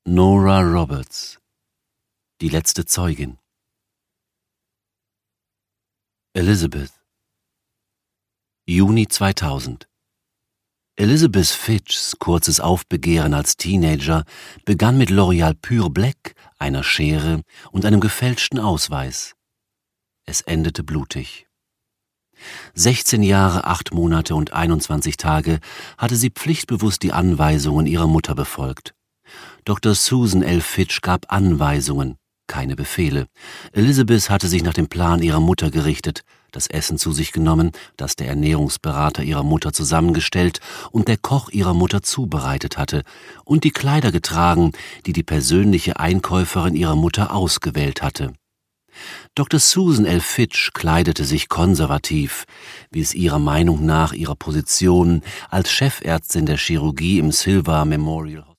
Nora Roberts, die letzte Zeugin. Elizabeth. Juni 2000. Elizabeth Fitchs kurzes Aufbegehren als Teenager begann mit L'Oreal Pure Black, einer Schere und einem gefälschten Ausweis. Es endete blutig. 16 Jahre, 8 Monate und 21 Tage hatte sie pflichtbewusst die Anweisungen ihrer Mutter befolgt. Dr. Susan L. Fitch gab Anweisungen, keine Befehle. Elizabeth hatte sich nach dem Plan ihrer Mutter gerichtet, das Essen zu sich genommen, das der Ernährungsberater ihrer Mutter zusammengestellt und der Koch ihrer Mutter zubereitet hatte, und die Kleider getragen, die die persönliche Einkäuferin ihrer Mutter ausgewählt hatte. Dr. Susan L. Fitch kleidete sich konservativ, wie es ihrer Meinung nach ihrer Position als Chefärztin der Chirurgie im Silver Memorial